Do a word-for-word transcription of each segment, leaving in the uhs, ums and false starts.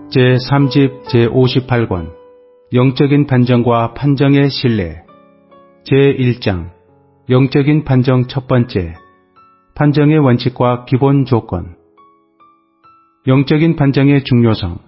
제삼 집 제오십팔 권 영적인 판정과 판정의 신뢰 제일 장 영적인 판정 첫 번째 판정의 원칙과 기본 조건 영적인 판정의 중요성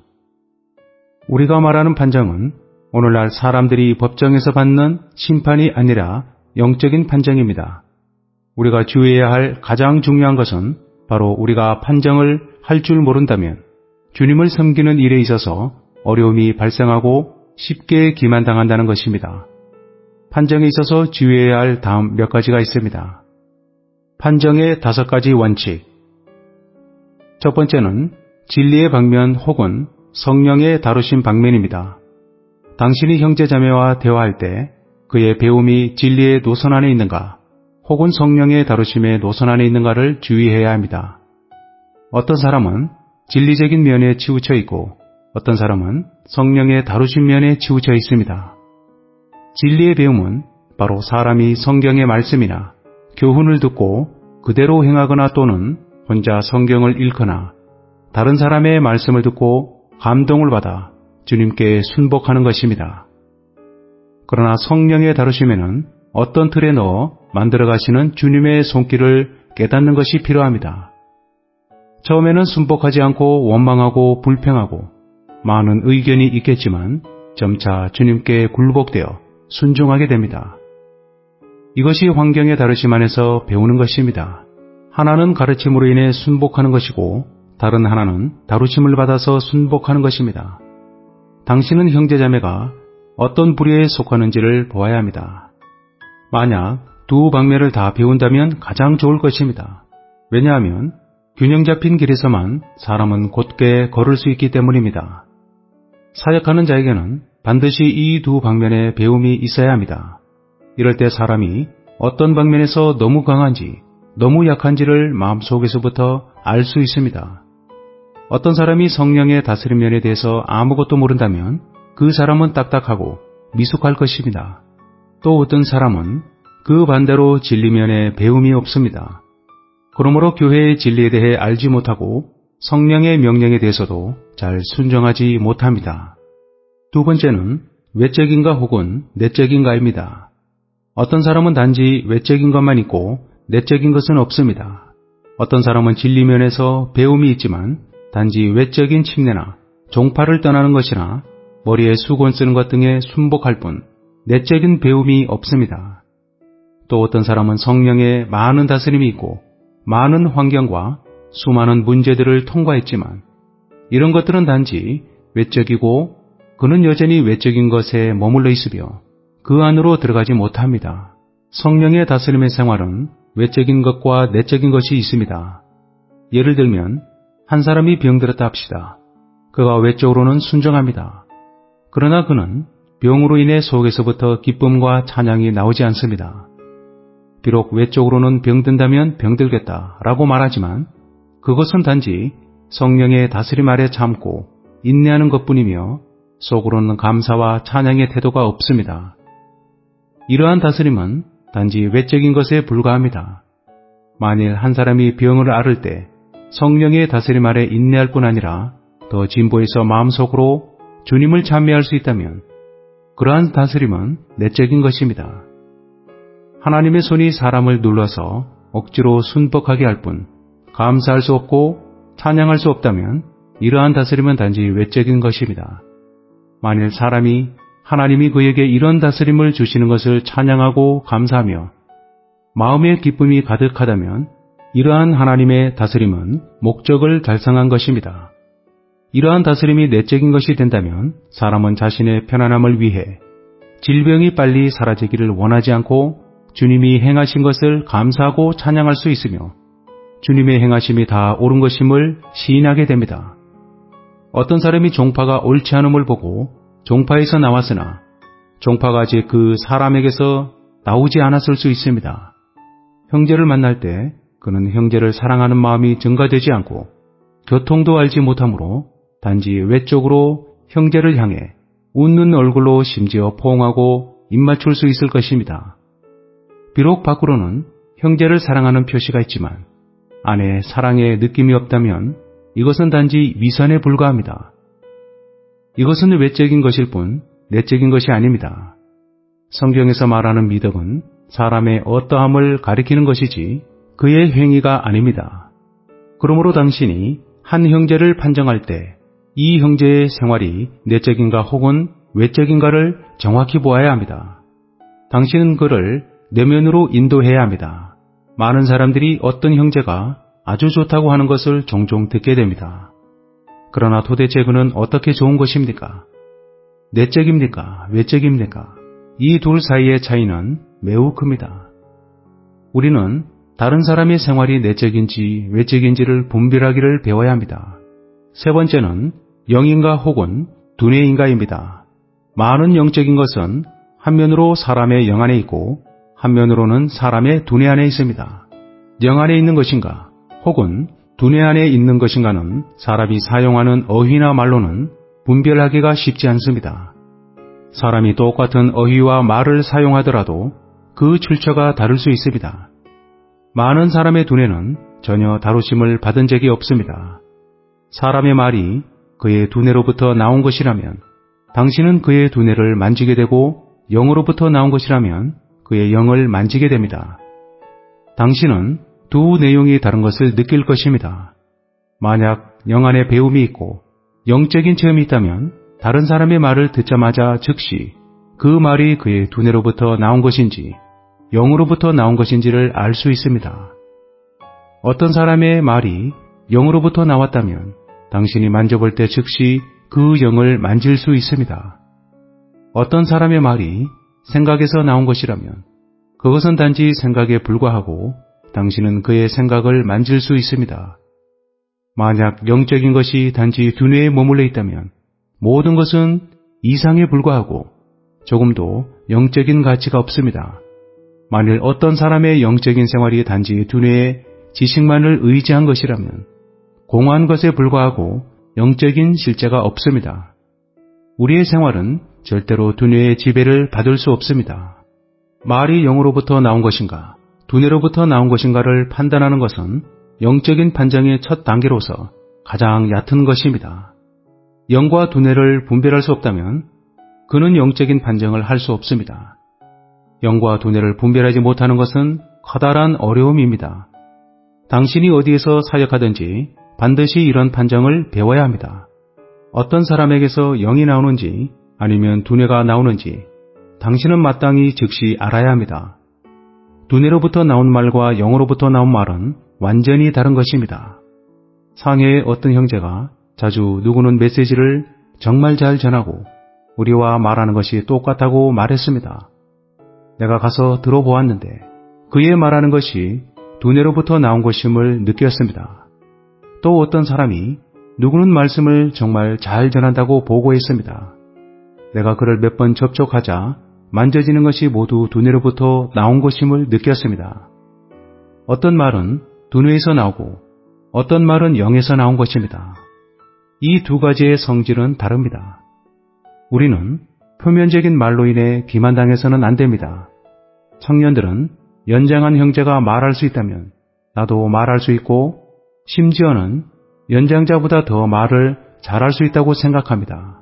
우리가 말하는 판정은 오늘날 사람들이 법정에서 받는 심판이 아니라 영적인 판정입니다. 우리가 주의해야 할 가장 중요한 것은 바로 우리가 판정을 할 줄 모른다면 주님을 섬기는 일에 있어서 어려움이 발생하고 쉽게 기만당한다는 것입니다. 판정에 있어서 주의해야 할 다음 몇 가지가 있습니다. 판정의 다섯 가지 원칙. 첫 번째는 진리의 방면 혹은 성령의 다루심 방면입니다. 당신이 형제자매와 대화할 때 그의 배움이 진리의 노선 안에 있는가 혹은 성령의 다루심의 노선 안에 있는가를 주의해야 합니다. 어떤 사람은 진리적인 면에 치우쳐 있고 어떤 사람은 성령의 다루심 면에 치우쳐 있습니다. 진리의 배움은 바로 사람이 성경의 말씀이나 교훈을 듣고 그대로 행하거나 또는 혼자 성경을 읽거나 다른 사람의 말씀을 듣고 감동을 받아 주님께 순복하는 것입니다. 그러나 성령의 다루심에는 어떤 틀에 넣어 만들어 가시는 주님의 손길을 깨닫는 것이 필요합니다. 처음에는 순복하지 않고 원망하고 불평하고 많은 의견이 있겠지만 점차 주님께 굴복되어 순종하게 됩니다. 이것이 환경의 다루심 안에서 배우는 것입니다. 하나는 가르침으로 인해 순복하는 것이고 다른 하나는 다루심을 받아서 순복하는 것입니다. 당신은 형제자매가 어떤 부류에 속하는지를 보아야 합니다. 만약 두 방면을 다 배운다면 가장 좋을 것입니다. 왜냐하면 균형 잡힌 길에서만 사람은 곧게 걸을 수 있기 때문입니다. 사역하는 자에게는 반드시 이 두 방면의 배움이 있어야 합니다. 이럴 때 사람이 어떤 방면에서 너무 강한지 너무 약한지를 마음속에서부터 알 수 있습니다. 어떤 사람이 성령의 다스림 면에 대해서 아무것도 모른다면 그 사람은 딱딱하고 미숙할 것입니다. 또 어떤 사람은 그 반대로 진리면에 배움이 없습니다. 그러므로 교회의 진리에 대해 알지 못하고 성령의 명령에 대해서도 잘 순종하지 못합니다. 두 번째는 외적인가 혹은 내적인가입니다. 어떤 사람은 단지 외적인 것만 있고 내적인 것은 없습니다. 어떤 사람은 진리면에서 배움이 있지만 단지 외적인 침례나 종파를 떠나는 것이나 머리에 수건 쓰는 것 등에 순복할 뿐 내적인 배움이 없습니다. 또 어떤 사람은 성령의 많은 다스림이 있고 많은 환경과 수많은 문제들을 통과했지만 이런 것들은 단지 외적이고 그는 여전히 외적인 것에 머물러 있으며 그 안으로 들어가지 못합니다. 성령의 다스림의 생활은 외적인 것과 내적인 것이 있습니다. 예를 들면 한 사람이 병들었다 합시다. 그가 외적으로는 순종합니다. 그러나 그는 병으로 인해 속에서부터 기쁨과 찬양이 나오지 않습니다. 비록 외적으로는 병든다면 병들겠다라고 말하지만 그것은 단지 성령의 다스림 아래 참고 인내하는 것뿐이며 속으로는 감사와 찬양의 태도가 없습니다. 이러한 다스림은 단지 외적인 것에 불과합니다. 만일 한 사람이 병을 앓을 때 성령의 다스림 아래 인내할 뿐 아니라 더 진보해서 마음속으로 주님을 찬미할 수 있다면 그러한 다스림은 내적인 것입니다. 하나님의 손이 사람을 눌러서 억지로 순복하게 할 뿐 감사할 수 없고 찬양할 수 없다면 이러한 다스림은 단지 외적인 것입니다. 만일 사람이 하나님이 그에게 이런 다스림을 주시는 것을 찬양하고 감사하며 마음의 기쁨이 가득하다면 이러한 하나님의 다스림은 목적을 달성한 것입니다. 이러한 다스림이 내적인 것이 된다면 사람은 자신의 편안함을 위해 질병이 빨리 사라지기를 원하지 않고 주님이 행하신 것을 감사하고 찬양할 수 있으며 주님의 행하심이 다 옳은 것임을 시인하게 됩니다. 어떤 사람이 종파가 옳지 않음을 보고 종파에서 나왔으나 종파가 아직 그 사람에게서 나오지 않았을 수 있습니다. 형제를 만날 때 그는 형제를 사랑하는 마음이 증가되지 않고 교통도 알지 못하므로 단지 외적으로 형제를 향해 웃는 얼굴로 심지어 포옹하고 입맞출 수 있을 것입니다. 비록 밖으로는 형제를 사랑하는 표시가 있지만 안에 사랑의 느낌이 없다면 이것은 단지 위선에 불과합니다. 이것은 외적인 것일 뿐 내적인 것이 아닙니다. 성경에서 말하는 미덕은 사람의 어떠함을 가리키는 것이지 그의 행위가 아닙니다. 그러므로 당신이 한 형제를 판정할 때 이 형제의 생활이 내적인가 혹은 외적인가를 정확히 보아야 합니다. 당신은 그를 내면으로 인도해야 합니다. 많은 사람들이 어떤 형제가 아주 좋다고 하는 것을 종종 듣게 됩니다. 그러나 도대체 그는 어떻게 좋은 것입니까? 내적입니까? 외적입니까? 이 둘 사이의 차이는 매우 큽니다. 우리는 다른 사람의 생활이 내적인지 외적인지를 분별하기를 배워야 합니다. 세 번째는 영인가 혹은 두뇌인가입니다. 많은 영적인 것은 한면으로 사람의 영 안에 있고 한면으로는 사람의 두뇌 안에 있습니다. 영 안에 있는 것인가 혹은 두뇌 안에 있는 것인가는 사람이 사용하는 어휘나 말로는 분별하기가 쉽지 않습니다. 사람이 똑같은 어휘와 말을 사용하더라도 그 출처가 다를 수 있습니다. 많은 사람의 두뇌는 전혀 다루심을 받은 적이 없습니다. 사람의 말이 그의 두뇌로부터 나온 것이라면 당신은 그의 두뇌를 만지게 되고 영으로부터 나온 것이라면 그의 영을 만지게 됩니다. 당신은 두 내용이 다른 것을 느낄 것입니다. 만약 영 안에 배움이 있고 영적인 체험이 있다면 다른 사람의 말을 듣자마자 즉시 그 말이 그의 두뇌로부터 나온 것인지 영으로부터 나온 것인지를 알 수 있습니다. 어떤 사람의 말이 영으로부터 나왔다면 당신이 만져볼 때 즉시 그 영을 만질 수 있습니다. 어떤 사람의 말이 생각에서 나온 것이라면 그것은 단지 생각에 불과하고 당신은 그의 생각을 만질 수 있습니다. 만약 영적인 것이 단지 두뇌에 머물러 있다면 모든 것은 이상에 불과하고 조금도 영적인 가치가 없습니다. 만일 어떤 사람의 영적인 생활이 단지 두뇌의 지식만을 의지한 것이라면 공허한 것에 불과하고 영적인 실제가 없습니다. 우리의 생활은 절대로 두뇌의 지배를 받을 수 없습니다. 말이 영으로부터 나온 것인가, 두뇌로부터 나온 것인가를 판단하는 것은 영적인 판정의 첫 단계로서 가장 얕은 것입니다. 영과 두뇌를 분별할 수 없다면 그는 영적인 판정을 할 수 없습니다. 영과 두뇌를 분별하지 못하는 것은 커다란 어려움입니다. 당신이 어디에서 사역하든지 반드시 이런 판정을 배워야 합니다. 어떤 사람에게서 영이 나오는지 아니면 두뇌가 나오는지 당신은 마땅히 즉시 알아야 합니다. 두뇌로부터 나온 말과 영으로부터 나온 말은 완전히 다른 것입니다. 상해의 어떤 형제가 자주 누구는 메시지를 정말 잘 전하고 우리와 말하는 것이 똑같다고 말했습니다. 내가 가서 들어보았는데 그의 말하는 것이 두뇌로부터 나온 것임을 느꼈습니다. 또 어떤 사람이 누구는 말씀을 정말 잘 전한다고 보고했습니다. 내가 그를 몇 번 접촉하자 만져지는 것이 모두 두뇌로부터 나온 것임을 느꼈습니다. 어떤 말은 두뇌에서 나오고 어떤 말은 영에서 나온 것입니다. 이 두 가지의 성질은 다릅니다. 우리는 표면적인 말로 인해 기만당해서는 안 됩니다. 청년들은 연장한 형제가 말할 수 있다면 나도 말할 수 있고 심지어는 연장자보다 더 말을 잘할 수 있다고 생각합니다.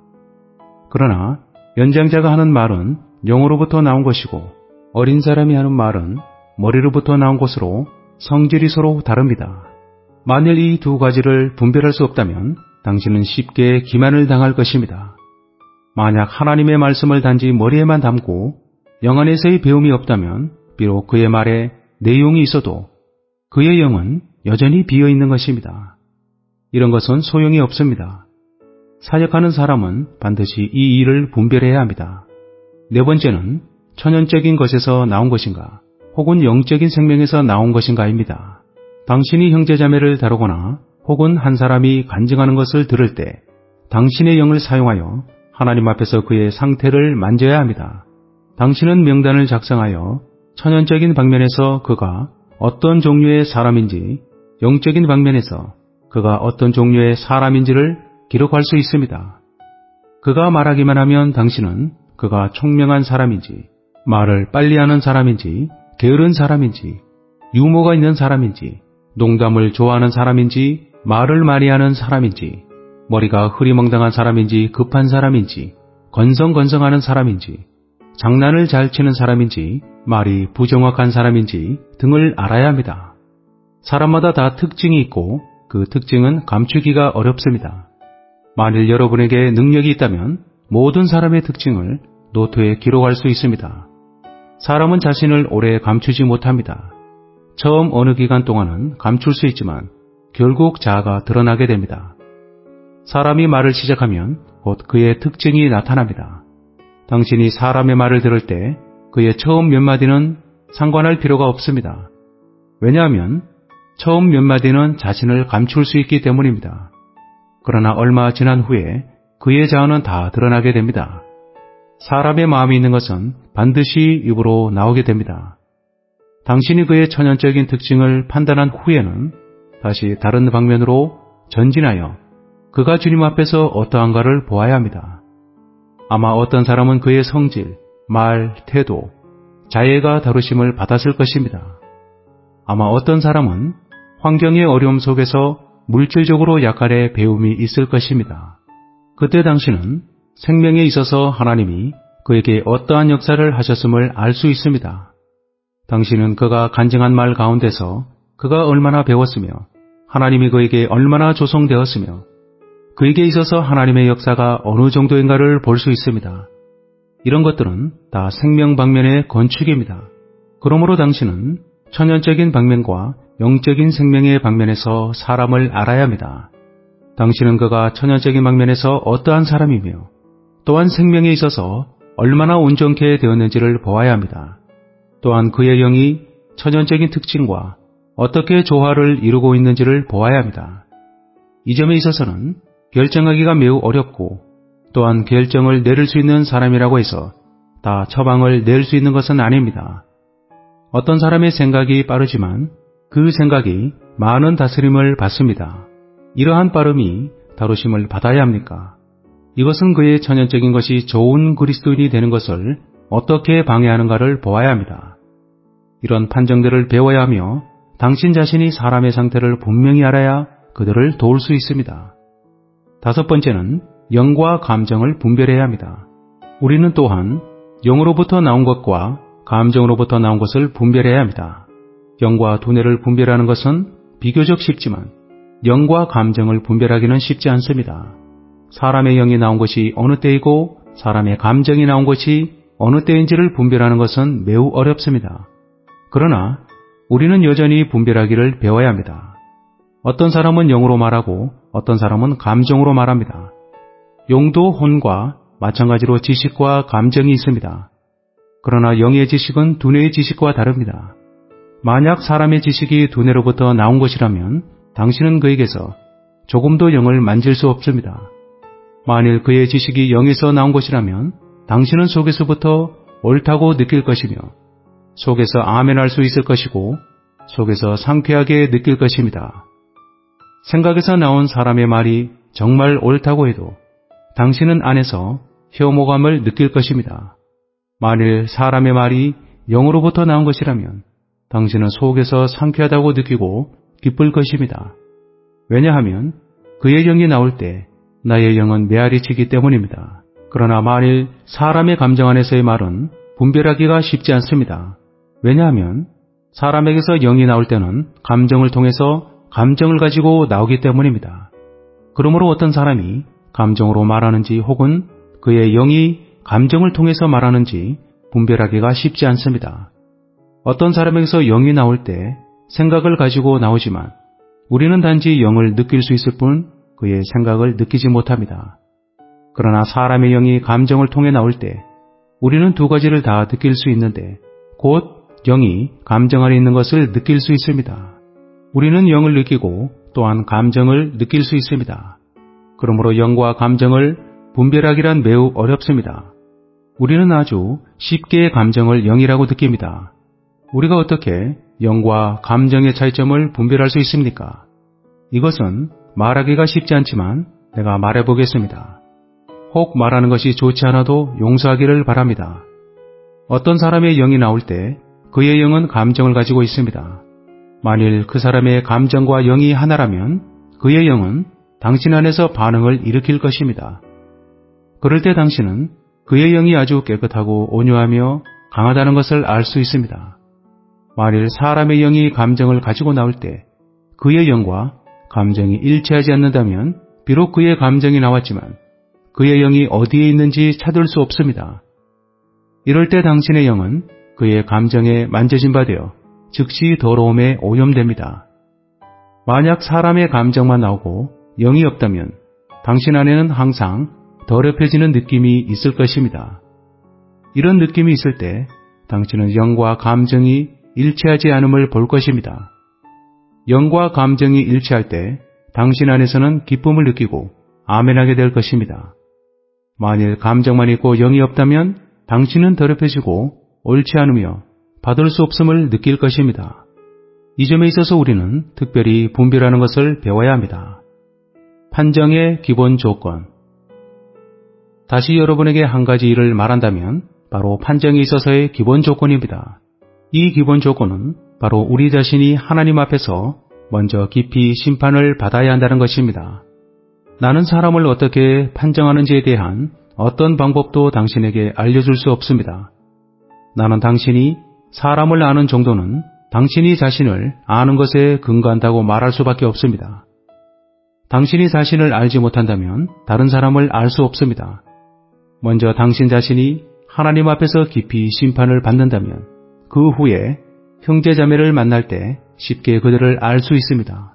그러나 연장자가 하는 말은 영으로부터 나온 것이고 어린 사람이 하는 말은 머리로부터 나온 것으로 성질이 서로 다릅니다. 만일 이 두 가지를 분별할 수 없다면 당신은 쉽게 기만을 당할 것입니다. 만약 하나님의 말씀을 단지 머리에만 담고 영 안에서의 배움이 없다면 비록 그의 말에 내용이 있어도 그의 영은 여전히 비어있는 것입니다. 이런 것은 소용이 없습니다. 사역하는 사람은 반드시 이 일을 분별해야 합니다. 네 번째는 천연적인 것에서 나온 것인가 혹은 영적인 생명에서 나온 것인가입니다. 당신이 형제자매를 다루거나 혹은 한 사람이 간증하는 것을 들을 때 당신의 영을 사용하여 하나님 앞에서 그의 상태를 만져야 합니다. 당신은 명단을 작성하여 천연적인 방면에서 그가 어떤 종류의 사람인지 영적인 방면에서 그가 어떤 종류의 사람인지를 기록할 수 있습니다. 그가 말하기만 하면 당신은 그가 총명한 사람인지 말을 빨리 하는 사람인지 게으른 사람인지 유머가 있는 사람인지 농담을 좋아하는 사람인지 말을 많이 하는 사람인지 머리가 흐리멍덩한 사람인지 급한 사람인지 건성건성하는 사람인지 장난을 잘 치는 사람인지 말이 부정확한 사람인지 등을 알아야 합니다. 사람마다 다 특징이 있고 그 특징은 감추기가 어렵습니다. 만일 여러분에게 능력이 있다면 모든 사람의 특징을 노트에 기록할 수 있습니다. 사람은 자신을 오래 감추지 못합니다. 처음 어느 기간 동안은 감출 수 있지만 결국 자아가 드러나게 됩니다. 사람이 말을 시작하면 곧 그의 특징이 나타납니다. 당신이 사람의 말을 들을 때 그의 처음 몇 마디는 상관할 필요가 없습니다. 왜냐하면 처음 몇 마디는 자신을 감출 수 있기 때문입니다. 그러나 얼마 지난 후에 그의 자아는 다 드러나게 됩니다. 사람의 마음이 있는 것은 반드시 입으로 나오게 됩니다. 당신이 그의 천연적인 특징을 판단한 후에는 다시 다른 방면으로 전진하여 그가 주님 앞에서 어떠한가를 보아야 합니다. 아마 어떤 사람은 그의 성질, 말, 태도, 자애가 다루심을 받았을 것입니다. 아마 어떤 사람은 환경의 어려움 속에서 물질적으로 약간의 배움이 있을 것입니다. 그때 당신은 생명에 있어서 하나님이 그에게 어떠한 역사를 하셨음을 알 수 있습니다. 당신은 그가 간증한 말 가운데서 그가 얼마나 배웠으며 하나님이 그에게 얼마나 조성되었으며 그에게 있어서 하나님의 역사가 어느 정도인가를 볼 수 있습니다. 이런 것들은 다 생명 방면의 건축입니다. 그러므로 당신은 천연적인 방면과 영적인 생명의 방면에서 사람을 알아야 합니다. 당신은 그가 천연적인 방면에서 어떠한 사람이며 또한 생명에 있어서 얼마나 온전케 되었는지를 보아야 합니다. 또한 그의 영이 천연적인 특징과 어떻게 조화를 이루고 있는지를 보아야 합니다. 이 점에 있어서는 결정하기가 매우 어렵고 또한 결정을 내릴 수 있는 사람이라고 해서 다 처방을 낼 수 있는 것은 아닙니다. 어떤 사람의 생각이 빠르지만 그 생각이 많은 다스림을 받습니다. 이러한 빠름이 다루심을 받아야 합니까? 이것은 그의 천연적인 것이 좋은 그리스도인이 되는 것을 어떻게 방해하는가를 보아야 합니다. 이런 판정들을 배워야 하며 당신 자신이 사람의 상태를 분명히 알아야 그들을 도울 수 있습니다. 다섯 번째는 영과 감정을 분별해야 합니다. 우리는 또한 영으로부터 나온 것과 감정으로부터 나온 것을 분별해야 합니다. 영과 두뇌를 분별하는 것은 비교적 쉽지만 영과 감정을 분별하기는 쉽지 않습니다. 사람의 영이 나온 것이 어느 때이고 사람의 감정이 나온 것이 어느 때인지를 분별하는 것은 매우 어렵습니다. 그러나 우리는 여전히 분별하기를 배워야 합니다. 어떤 사람은 영으로 말하고 어떤 사람은 감정으로 말합니다. 영도 혼과 마찬가지로 지식과 감정이 있습니다. 그러나 영의 지식은 두뇌의 지식과 다릅니다. 만약 사람의 지식이 두뇌로부터 나온 것이라면 당신은 그에게서 조금도 영을 만질 수 없습니다. 만일 그의 지식이 영에서 나온 것이라면 당신은 속에서부터 옳다고 느낄 것이며 속에서 아멘할 수 있을 것이고 속에서 상쾌하게 느낄 것입니다. 생각에서 나온 사람의 말이 정말 옳다고 해도 당신은 안에서 혐오감을 느낄 것입니다. 만일 사람의 말이 영으로부터 나온 것이라면 당신은 속에서 상쾌하다고 느끼고 기쁠 것입니다. 왜냐하면 그의 영이 나올 때 나의 영은 메아리치기 때문입니다. 그러나 만일 사람의 감정 안에서의 말은 분별하기가 쉽지 않습니다. 왜냐하면 사람에게서 영이 나올 때는 감정을 통해서 감정을 가지고 나오기 때문입니다. 그러므로 어떤 사람이 감정으로 말하는지 혹은 그의 영이 감정을 통해서 말하는지 분별하기가 쉽지 않습니다. 어떤 사람에게서 영이 나올 때 생각을 가지고 나오지만 우리는 단지 영을 느낄 수 있을 뿐 그의 생각을 느끼지 못합니다. 그러나 사람의 영이 감정을 통해 나올 때 우리는 두 가지를 다 느낄 수 있는데 곧 영이 감정 안에 있는 것을 느낄 수 있습니다. 우리는 영을 느끼고 또한 감정을 느낄 수 있습니다. 그러므로 영과 감정을 분별하기란 매우 어렵습니다. 우리는 아주 쉽게 감정을 영이라고 느낍니다. 우리가 어떻게 영과 감정의 차이점을 분별할 수 있습니까? 이것은 말하기가 쉽지 않지만 내가 말해보겠습니다. 혹 말하는 것이 좋지 않아도 용서하기를 바랍니다. 어떤 사람의 영이 나올 때 그의 영은 감정을 가지고 있습니다. 만일 그 사람의 감정과 영이 하나라면 그의 영은 당신 안에서 반응을 일으킬 것입니다. 그럴 때 당신은 그의 영이 아주 깨끗하고 온유하며 강하다는 것을 알 수 있습니다. 만일 사람의 영이 감정을 가지고 나올 때 그의 영과 감정이 일치하지 않는다면 비록 그의 감정이 나왔지만 그의 영이 어디에 있는지 찾을 수 없습니다. 이럴 때 당신의 영은 그의 감정에 만져진 바 되어 즉시 더러움에 오염됩니다. 만약 사람의 감정만 나오고 영이 없다면 당신 안에는 항상 더럽혀지는 느낌이 있을 것입니다. 이런 느낌이 있을 때 당신은 영과 감정이 일치하지 않음을 볼 것입니다. 영과 감정이 일치할 때 당신 안에서는 기쁨을 느끼고 아멘하게 될 것입니다. 만일 감정만 있고 영이 없다면 당신은 더럽혀지고 옳지 않으며 받을 수 없음을 느낄 것입니다. 이 점에 있어서 우리는 특별히 분별하는 것을 배워야 합니다. 판정의 기본 조건. 다시 여러분에게 한 가지 일을 말한다면 바로 판정에 있어서의 기본 조건입니다. 이 기본 조건은 바로 우리 자신이 하나님 앞에서 먼저 깊이 심판을 받아야 한다는 것입니다. 나는 사람을 어떻게 판정하는지에 대한 어떤 방법도 당신에게 알려줄 수 없습니다. 나는 당신이 사람을 아는 정도는 당신이 자신을 아는 것에 근거한다고 말할 수밖에 없습니다. 당신이 자신을 알지 못한다면 다른 사람을 알 수 없습니다. 먼저 당신 자신이 하나님 앞에서 깊이 심판을 받는다면 그 후에 형제자매를 만날 때 쉽게 그들을 알 수 있습니다.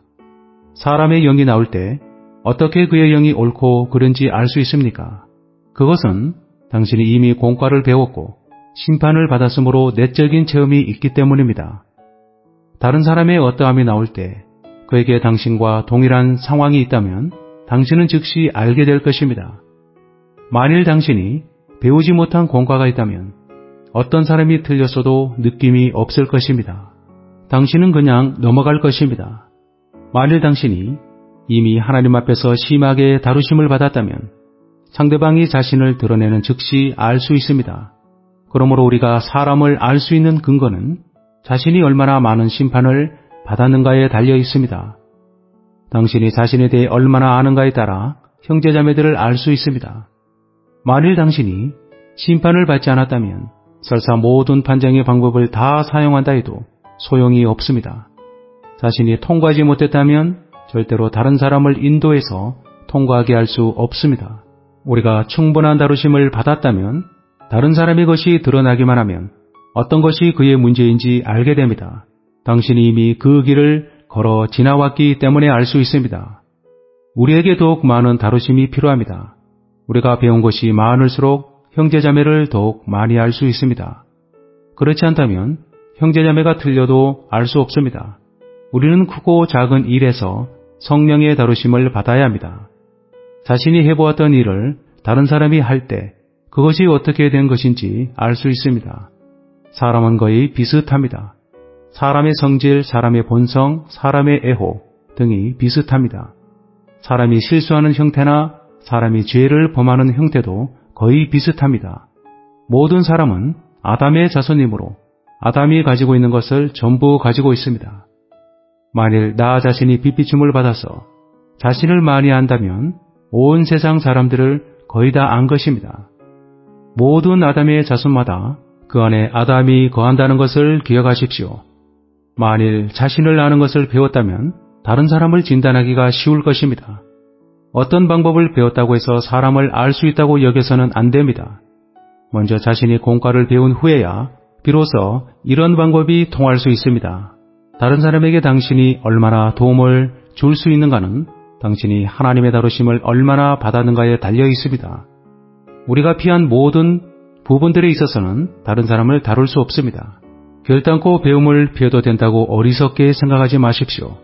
사람의 영이 나올 때 어떻게 그의 영이 옳고 그른지 알 수 있습니까? 그것은 당신이 이미 공과를 배웠고 심판을 받았으므로 내적인 체험이 있기 때문입니다. 다른 사람의 어떠함이 나올 때 그에게 당신과 동일한 상황이 있다면 당신은 즉시 알게 될 것입니다. 만일 당신이 배우지 못한 공과가 있다면 어떤 사람이 틀렸어도 느낌이 없을 것입니다. 당신은 그냥 넘어갈 것입니다. 만일 당신이 이미 하나님 앞에서 심하게 다루심을 받았다면 상대방이 자신을 드러내는 즉시 알 수 있습니다. 그러므로 우리가 사람을 알 수 있는 근거는 자신이 얼마나 많은 심판을 받았는가에 달려 있습니다. 당신이 자신에 대해 얼마나 아는가에 따라 형제자매들을 알 수 있습니다. 만일 당신이 심판을 받지 않았다면 설사 모든 판정의 방법을 다 사용한다 해도 소용이 없습니다. 자신이 통과하지 못했다면 절대로 다른 사람을 인도해서 통과하게 할 수 없습니다. 우리가 충분한 다루심을 받았다면 다른 사람의 것이 드러나기만 하면 어떤 것이 그의 문제인지 알게 됩니다. 당신이 이미 그 길을 걸어 지나왔기 때문에 알 수 있습니다. 우리에게 더욱 많은 다루심이 필요합니다. 우리가 배운 것이 많을수록 형제자매를 더욱 많이 알 수 있습니다. 그렇지 않다면 형제자매가 틀려도 알 수 없습니다. 우리는 크고 작은 일에서 성령의 다루심을 받아야 합니다. 자신이 해보았던 일을 다른 사람이 할 때 그것이 어떻게 된 것인지 알 수 있습니다. 사람은 거의 비슷합니다. 사람의 성질, 사람의 본성, 사람의 애호 등이 비슷합니다. 사람이 실수하는 형태나 사람이 죄를 범하는 형태도 거의 비슷합니다. 모든 사람은 아담의 자손이므로 아담이 가지고 있는 것을 전부 가지고 있습니다. 만일 나 자신이 빚비춤을 받아서 자신을 많이 안다면 온 세상 사람들을 거의 다 안 것입니다. 모든 아담의 자손마다 그 안에 아담이 거한다는 것을 기억하십시오. 만일 자신을 아는 것을 배웠다면 다른 사람을 진단하기가 쉬울 것입니다. 어떤 방법을 배웠다고 해서 사람을 알 수 있다고 여겨서는 안 됩니다. 먼저 자신이 공과를 배운 후에야 비로소 이런 방법이 통할 수 있습니다. 다른 사람에게 당신이 얼마나 도움을 줄 수 있는가는 당신이 하나님의 다루심을 얼마나 받았는가에 달려 있습니다. 우리가 피한 모든 부분들에 있어서는 다른 사람을 다룰 수 없습니다. 결단코 배움을 피해도 된다고 어리석게 생각하지 마십시오.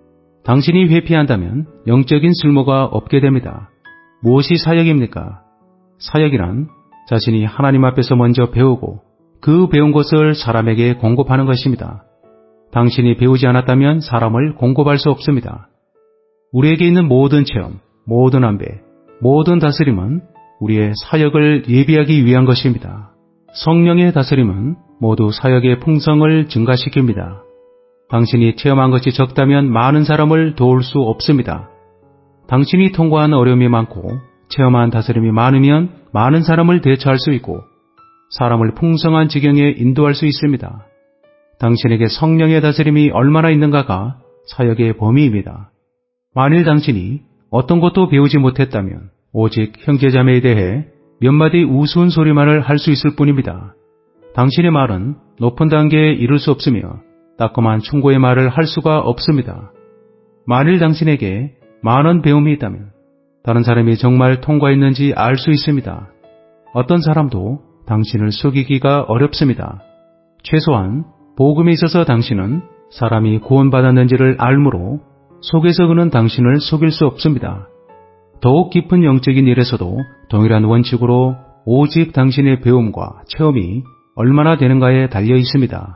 당신이 회피한다면 영적인 쓸모가 없게 됩니다. 무엇이 사역입니까? 사역이란 자신이 하나님 앞에서 먼저 배우고 그 배운 것을 사람에게 공급하는 것입니다. 당신이 배우지 않았다면 사람을 공급할 수 없습니다. 우리에게 있는 모든 체험, 모든 안배, 모든 다스림은 우리의 사역을 예비하기 위한 것입니다. 성령의 다스림은 모두 사역의 풍성을 증가시킵니다. 당신이 체험한 것이 적다면 많은 사람을 도울 수 없습니다. 당신이 통과한 어려움이 많고 체험한 다스림이 많으면 많은 사람을 대처할 수 있고 사람을 풍성한 지경에 인도할 수 있습니다. 당신에게 성령의 다스림이 얼마나 있는가가 사역의 범위입니다. 만일 당신이 어떤 것도 배우지 못했다면 오직 형제자매에 대해 몇 마디 우스운 소리만을 할 수 있을 뿐입니다. 당신의 말은 높은 단계에 이를 수 없으며 따끔한 충고의 말을 할 수가 없습니다. 만일 당신에게 많은 배움이 있다면 다른 사람이 정말 통과했는지 알 수 있습니다. 어떤 사람도 당신을 속이기가 어렵습니다. 최소한 복음에 있어서 당신은 사람이 구원받았는지를 알므로 속에서 그는 당신을 속일 수 없습니다. 더욱 깊은 영적인 일에서도 동일한 원칙으로 오직 당신의 배움과 체험이 얼마나 되는가에 달려 있습니다.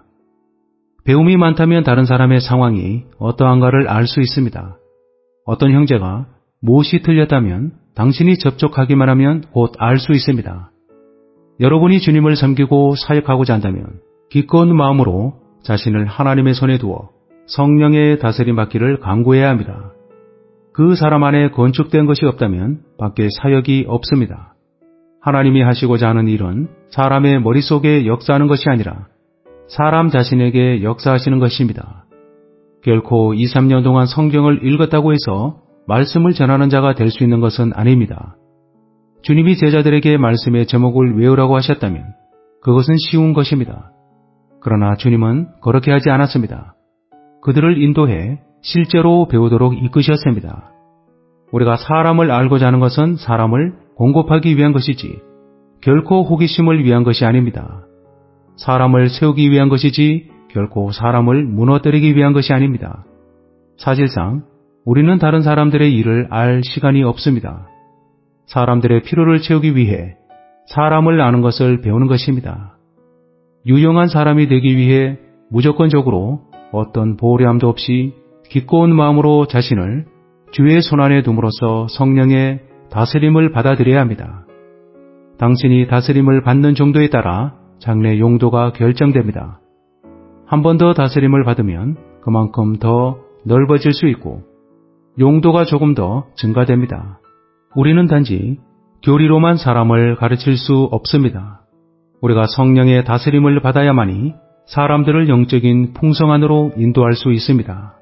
배움이 많다면 다른 사람의 상황이 어떠한가를 알 수 있습니다. 어떤 형제가 무엇이 틀렸다면 당신이 접촉하기만 하면 곧 알 수 있습니다. 여러분이 주님을 섬기고 사역하고자 한다면 기꺼운 마음으로 자신을 하나님의 손에 두어 성령의 다스림 받기를 간구해야 합니다. 그 사람 안에 건축된 것이 없다면 밖에 사역이 없습니다. 하나님이 하시고자 하는 일은 사람의 머릿속에 역사하는 것이 아니라 사람 자신에게 역사하시는 것입니다. 결코 이, 삼 년 동안 성경을 읽었다고 해서 말씀을 전하는 자가 될 수 있는 것은 아닙니다. 주님이 제자들에게 말씀의 제목을 외우라고 하셨다면 그것은 쉬운 것입니다. 그러나 주님은 그렇게 하지 않았습니다. 그들을 인도해 실제로 배우도록 이끄셨습니다. 우리가 사람을 알고자 하는 것은 사람을 공급하기 위한 것이지 결코 호기심을 위한 것이 아닙니다. 사람을 세우기 위한 것이지 결코 사람을 무너뜨리기 위한 것이 아닙니다. 사실상 우리는 다른 사람들의 일을 알 시간이 없습니다. 사람들의 필요를 채우기 위해 사람을 아는 것을 배우는 것입니다. 유용한 사람이 되기 위해 무조건적으로 어떤 보호함도 없이 기꺼운 마음으로 자신을 주의 손안에 둠으로써 성령의 다스림을 받아들여야 합니다. 당신이 다스림을 받는 정도에 따라 장래 용도가 결정됩니다. 한 번 더 다스림을 받으면 그만큼 더 넓어질 수 있고 용도가 조금 더 증가됩니다. 우리는 단지 교리로만 사람을 가르칠 수 없습니다. 우리가 성령의 다스림을 받아야만이 사람들을 영적인 풍성함으로 인도할 수 있습니다.